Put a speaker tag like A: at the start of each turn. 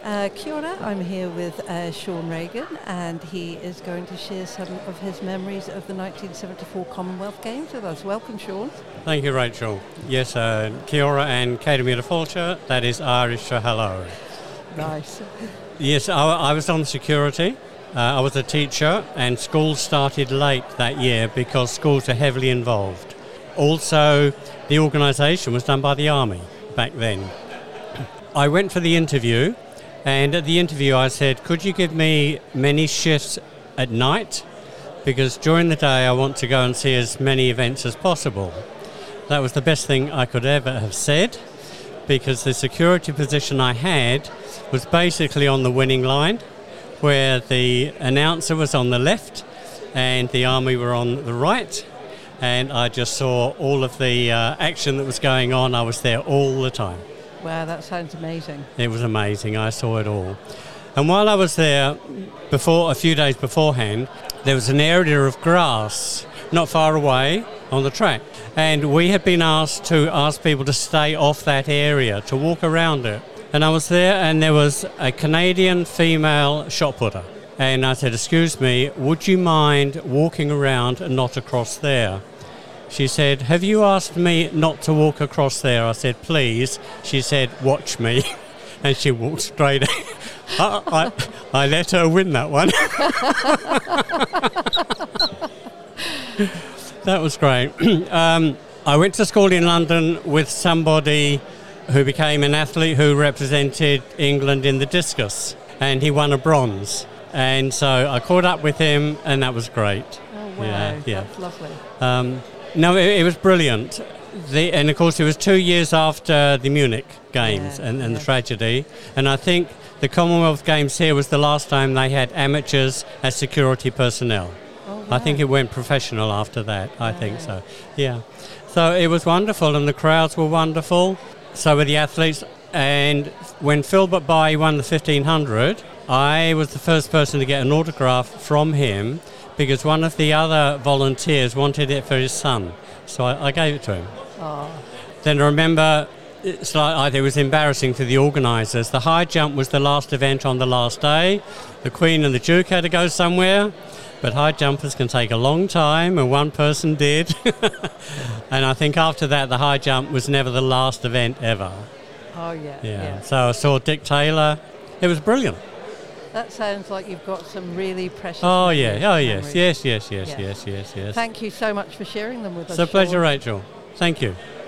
A: Kia ora, I'm here with Sean Regan, and he is going to share some of his memories of the 1974 Commonwealth Games with us. Welcome, Sean.
B: Thank you, Rachel. Yes, kia ora and Kaita Mira Fulcher, that is Irish for hello.
A: Nice.
B: Yes, I was on security. I was a teacher, and school started late that year because schools are heavily involved. Also, the organisation was done by the Army back then. I went for the interview, and at the interview I said, could you give me many shifts at night? Because during the day I want to go and see as many events as possible. That was the best thing I could ever have said, because the security position I had was basically on the winning line, where the announcer was on the left and the Army were on the right, and I just saw all of the action that was going on. I was there all the time.
A: Wow, that sounds amazing.
B: It was amazing. I saw it all. And while I was there, a few days beforehand, there was an area of grass not far away on the track. And we had been asked to ask people to stay off that area, to walk around it. And I was there, and there was a Canadian female shot putter. And I said, excuse me, would you mind walking around and not across there? She said, have you asked me not to walk across there? I said, please. She said, watch me. And she walked straight. I let her win that one. That was great. I went to school in London with somebody who became an athlete who represented England in the discus, and he won a bronze. And so I caught up with him, and that was great.
A: Oh, wow. Yeah. That's lovely.
B: No, it was brilliant. And of course, it was 2 years after the Munich Games and the tragedy. And I think the Commonwealth Games here was the last time they had amateurs as security personnel.
A: Oh, wow.
B: I think it went professional after that. I think so. Yeah. So it was wonderful, and the crowds were wonderful. So were the athletes. And when Philbert Bayi won the 1500, I was the first person to get an autograph from him, because one of the other volunteers wanted it for his son. So I gave it to him.
A: Oh.
B: Then I remember, it was embarrassing for the organisers. The high jump was the last event on the last day. The Queen and the Duke had to go somewhere, but high jumpers can take a long time, and one person did. And I think after that, the high jump was never the last event ever.
A: Oh, yeah.
B: So I saw Dick Taylor. It was brilliant.
A: That sounds like you've got some really precious
B: Yes. Yes.
A: Thank you so much for sharing them with us.
B: It's a pleasure,
A: Sean.
B: Rachel. Thank you.